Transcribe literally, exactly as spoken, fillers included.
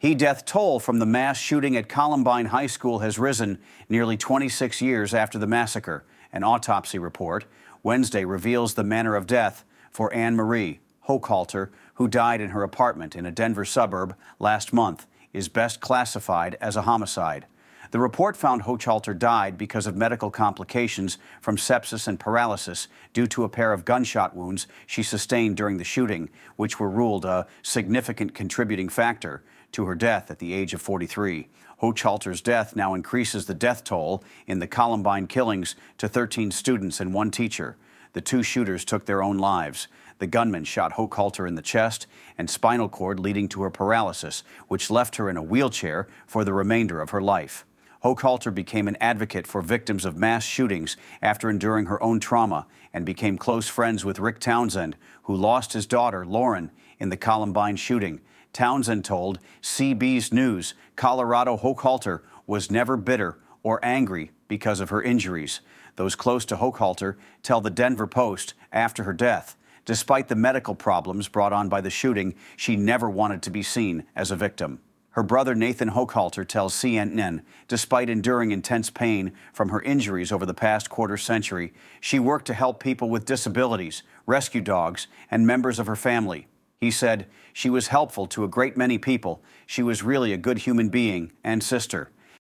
He-death toll from the mass shooting at Columbine High School has risen nearly twenty-six years after the massacre. An autopsy report Wednesday reveals the manner of death for Anne Marie Hochhalter, who died in her apartment in a Denver suburb last month, is best classified as a homicide. The report found Hochhalter died because of medical complications from sepsis and paralysis due to a pair of gunshot wounds she sustained during the shooting, which were ruled a significant contributing factor to her death at the age of forty-three. Hochhalter's death now increases the death toll in the Columbine killings to thirteen students and one teacher. The two shooters took their own lives. The gunman shot Hochhalter in the chest and spinal cord, leading to her paralysis, which left her in a wheelchair for the remainder of her life. Hochhalter became an advocate for victims of mass shootings after enduring her own trauma and became close friends with Rick Townsend, who lost his daughter, Lauren, in the Columbine shooting. Townsend told C B's News Colorado Hochhalter was never bitter or angry because of her injuries. Those close to Hochhalter tell the Denver Post after her death, despite the medical problems brought on by the shooting, she never wanted to be seen as a victim. Her brother Nathan Hochhalter tells C N N, despite enduring intense pain from her injuries over the past quarter century, she worked to help people with disabilities, rescue dogs, and members of her family. He said, "She was helpful to a great many people. She was really a good human being and sister."